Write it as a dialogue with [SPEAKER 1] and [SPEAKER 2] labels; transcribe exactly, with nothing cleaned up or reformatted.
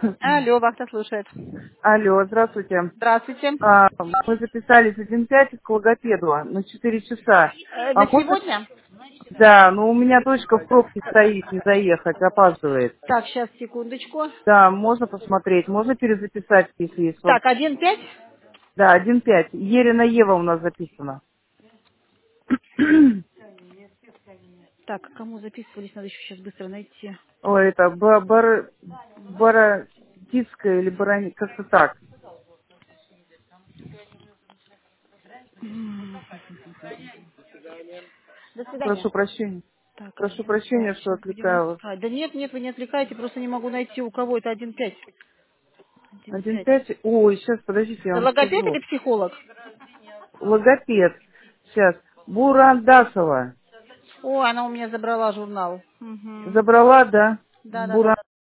[SPEAKER 1] Алло, вахта слушает.
[SPEAKER 2] Алло, здравствуйте.
[SPEAKER 1] Здравствуйте.
[SPEAKER 2] А, мы записались один пять к логопеду на четыре часа.
[SPEAKER 1] Э,
[SPEAKER 2] А
[SPEAKER 1] на
[SPEAKER 2] можно...
[SPEAKER 1] сегодня?
[SPEAKER 2] Да, но у меня дочка в пробке стоит, не заехать, опаздывает.
[SPEAKER 1] Так, сейчас, секундочку.
[SPEAKER 2] Да, можно посмотреть, можно перезаписать, если есть
[SPEAKER 1] Так,
[SPEAKER 2] возможность.
[SPEAKER 1] один пять.
[SPEAKER 2] Да, один пять. Ерина Ева у нас записана.
[SPEAKER 1] Так, а кому записывались, надо еще сейчас быстро найти.
[SPEAKER 2] Ой, это ба- бар... Баратицкая или Барани... Как-то так.
[SPEAKER 1] До свидания.
[SPEAKER 2] Прошу прощения.
[SPEAKER 1] Так,
[SPEAKER 2] Прошу
[SPEAKER 1] один
[SPEAKER 2] прощения,
[SPEAKER 1] пять.
[SPEAKER 2] что
[SPEAKER 1] Сейчас будем
[SPEAKER 2] отвлекаю вас.
[SPEAKER 1] искать. Да нет, нет, вы не отвлекаете, просто не могу найти, у кого это один пять. Один
[SPEAKER 2] Один
[SPEAKER 1] пять.
[SPEAKER 2] пять. Ой, сейчас, подождите, я
[SPEAKER 1] Это
[SPEAKER 2] вам
[SPEAKER 1] логопед
[SPEAKER 2] скажу.
[SPEAKER 1] или психолог?
[SPEAKER 2] Логопед. Сейчас. Бурандасова.
[SPEAKER 1] О, она у меня забрала журнал. Угу.
[SPEAKER 2] Забрала, да?
[SPEAKER 1] Да, да, да,
[SPEAKER 2] Буран.
[SPEAKER 1] да.